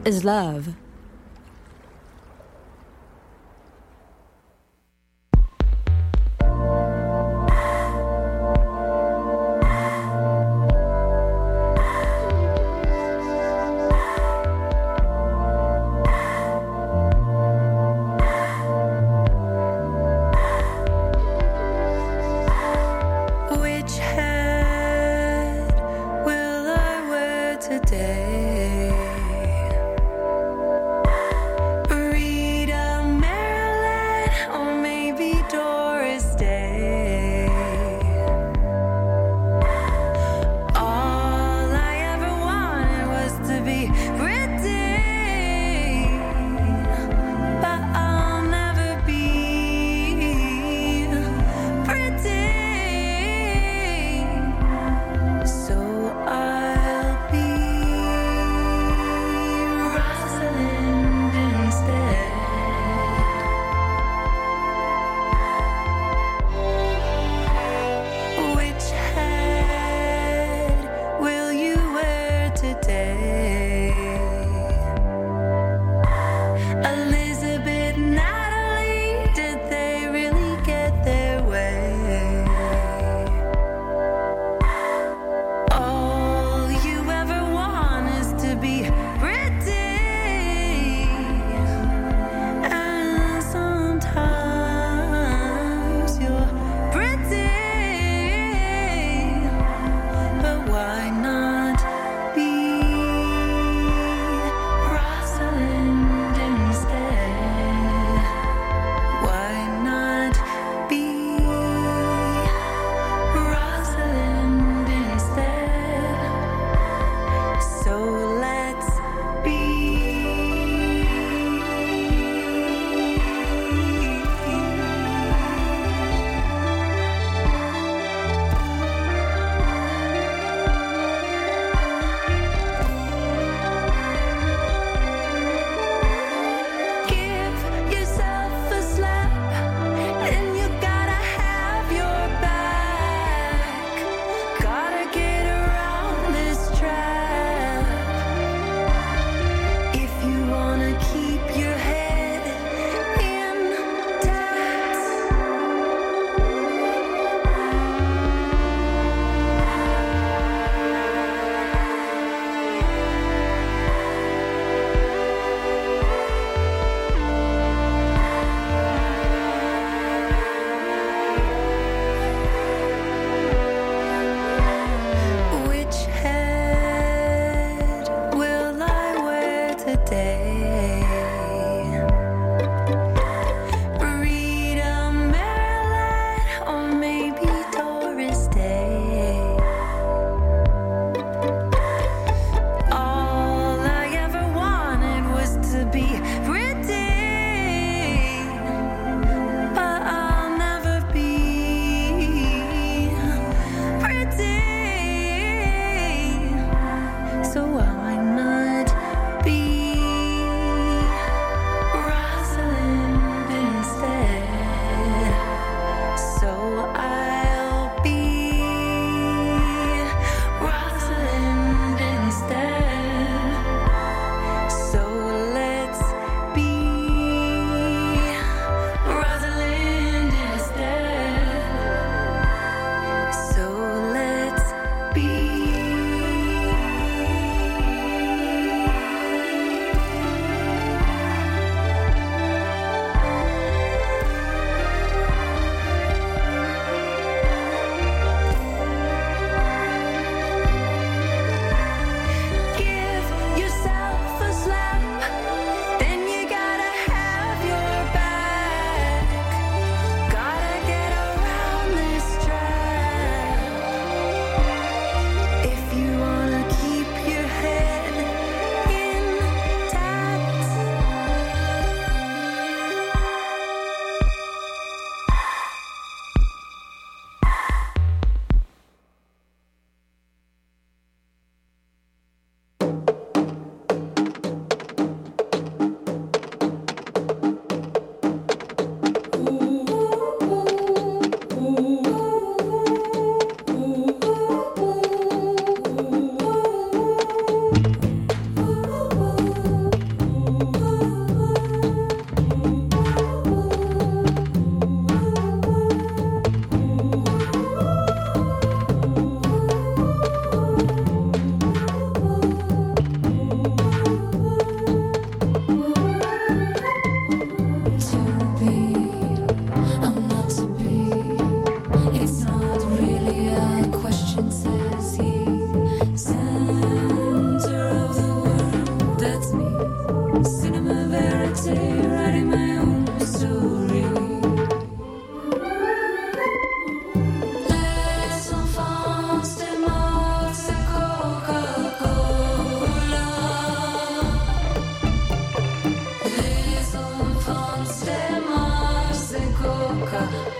is love.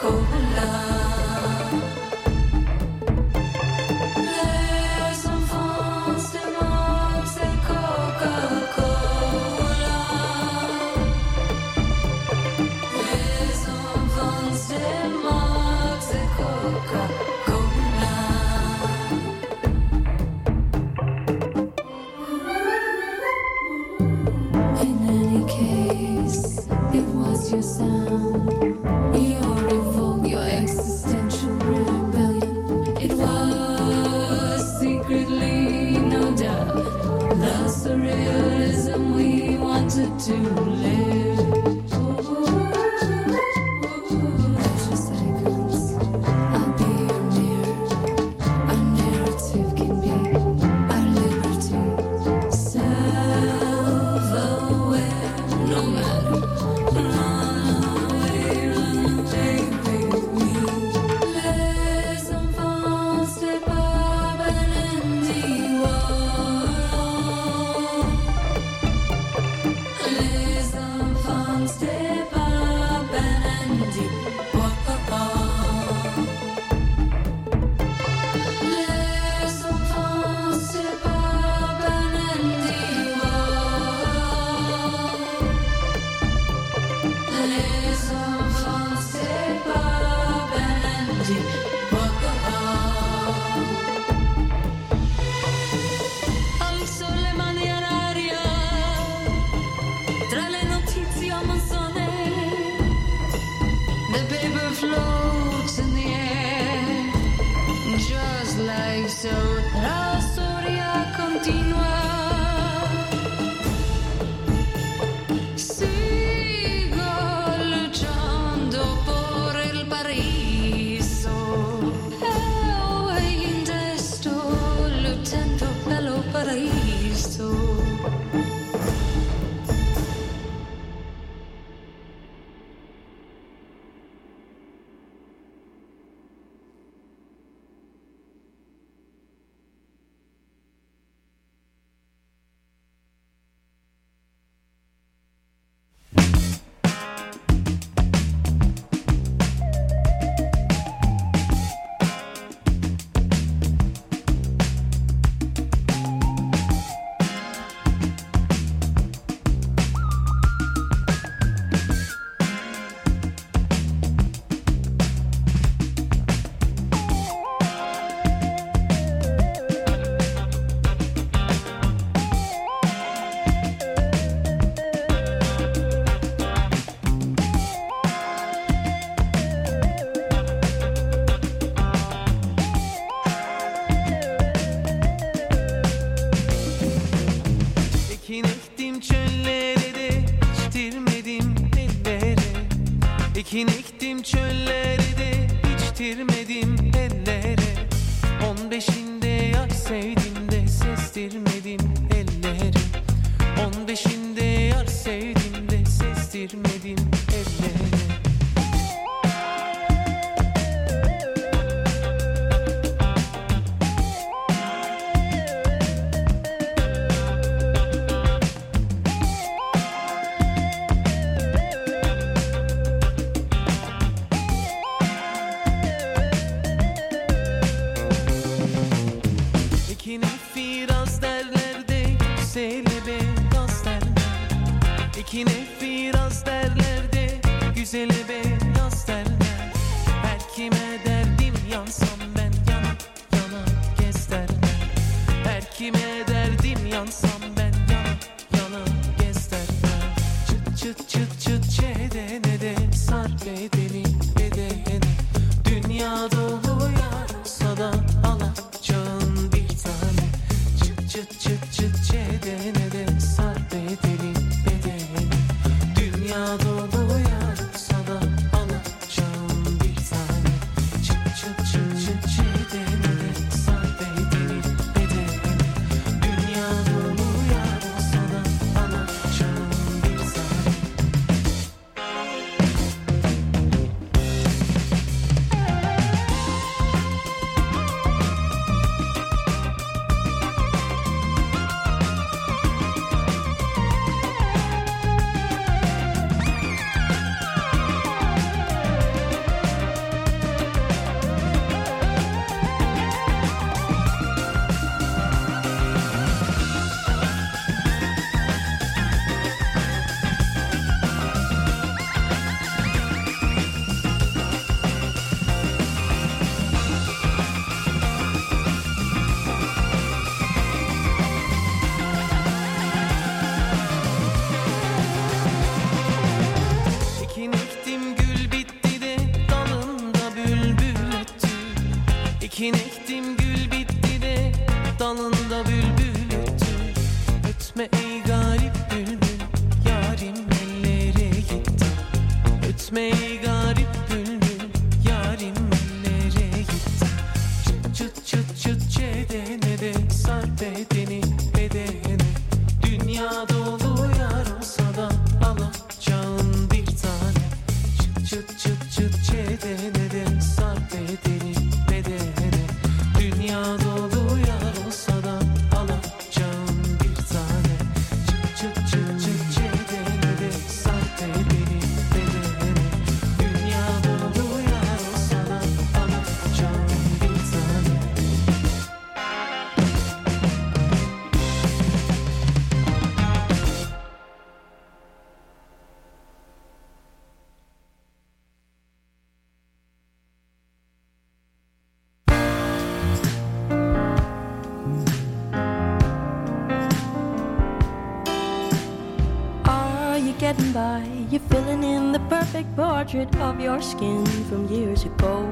Ekin ektim çöllere de içtirmedim ellere. 15'inde yar sevdim de sestirmedim ellere. 15'inde yar sevdim de sestirmedim ellere. Ekine firaz derler de güzele beyaz derler. Her kime derdim yansam ben yana yana gez derler. Her kime derdim yansam ben yana yana gez derler. Çıt çıt çıt çıt çedene de sar bedeni bedene. Dünya dolu yarsa da alacağın bir tane. Çıt çıt çıt çıt çedene de sar bedeni. Dünya dolu yarsa da alacağım bir tane. Çıt çıt çıt çıt çedene de sar bedeni bedene. Dünya dolu Ekin ektim gül bitti de dalında bülbül öttü. Ötme ey garip bülbül, yarim ellere gitti. Ötme ey garip bülbül, yarim ellere gitti. Çıt çıt çıt çıt çedene de sar bedeni bedene. Dünya dolu yar olsa da alacağım bir tane. Çıt çıt çıt çıt çedene de sar bedeni bedene. Dünya dolu yar olsa da alacağım bir tane. Çıt çıt çıt çıt çedene de sar bedeni bedene. Dünya dolu yar olsa da alacağım bir tane. Are you getting by? You're filling in the perfect portrait of your skin from years ago.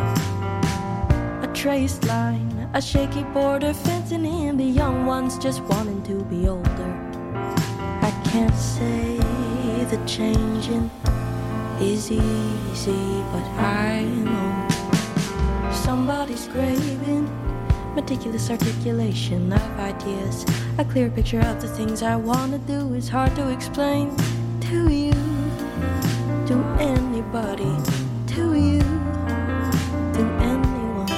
A traced line, a shaky border fencing in the young ones just wanting to be older. I can't say the changing is easy, but I know somebody's craving meticulous articulation of ideas. A clear picture of the things I want to do is hard to explain to you, to anybody, to you, to anyone.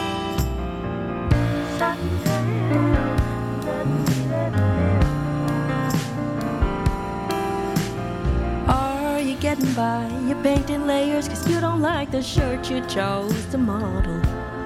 Are you getting by? You're painting layers cause you don't like the shirt you chose to model.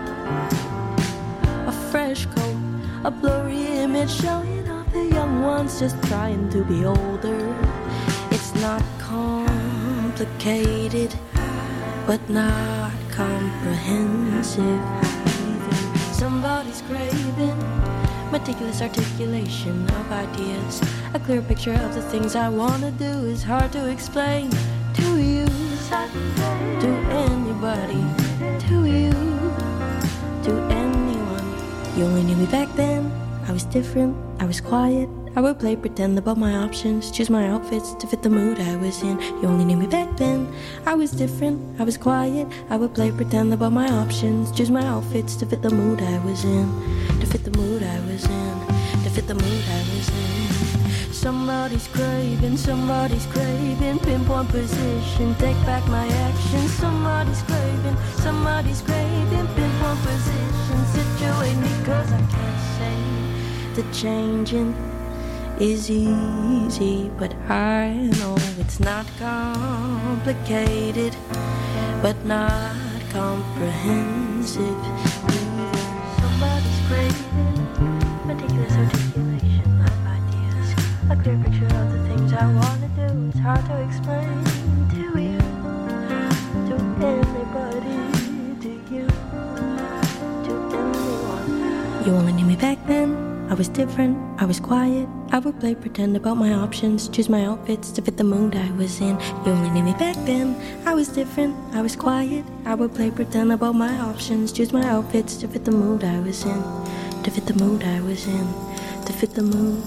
A fresh coat, a blurry image showing off the young ones just trying to be older. It's not complicated, but not comprehensive either. Somebody's craving meticulous articulation of ideas. A clear picture of the things I want to do is hard to explain to you, to anybody, to you, to anyone. You only knew me back then. I was different, I was quiet. I would play pretend about my options, choose my outfits to fit the mood I was in. You only knew me back then. I was different, I was quiet. I would play pretend about my options, choose my outfits to fit the mood I was in. To fit the mood I was in. To fit the mood I was in. Somebody's craving, pinpoint position, take back my action. Somebody's craving, pinpoint position, situate me cause I can't say the changing is easy, but I know it's not complicated, but not comprehensive either. Somebody's craving meticulous articulation of ideas. A clear picture of the things I want to do. It's hard to explain to you, to anybody, to you, to anyone. You only knew me back then. I was different, I was quiet. I would play pretend about my options, choose my outfits to fit the mood I was in. You only knew me back then. I was different, I was quiet. I would play pretend about my options, choose my outfits to fit the mood I was in. To fit the mood I was in. To fit the mood.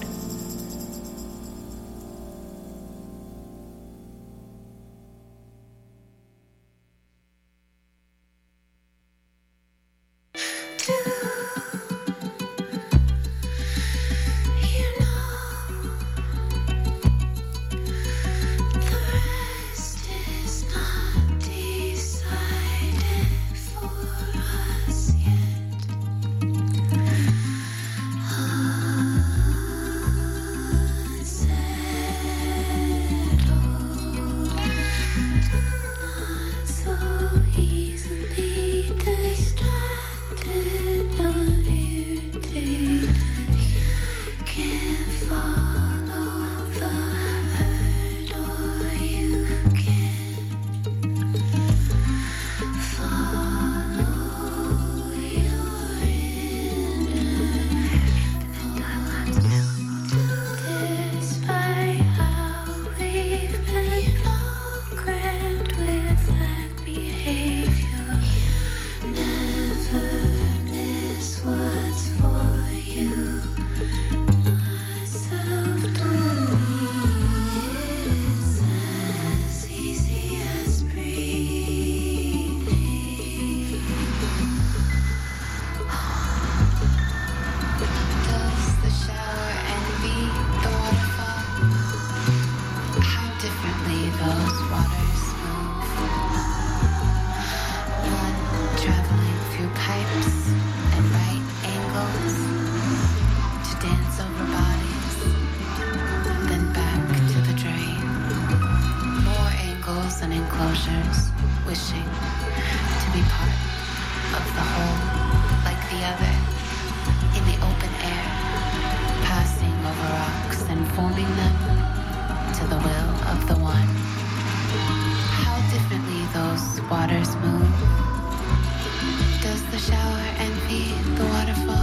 wishing to be part of the whole like the other, in the open air, passing over rocks and forming them to the will of the one. How differently those waters move. Does the shower envy the waterfall?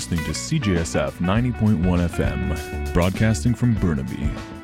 listening to CJSF 90.1 FM, broadcasting from Burnaby.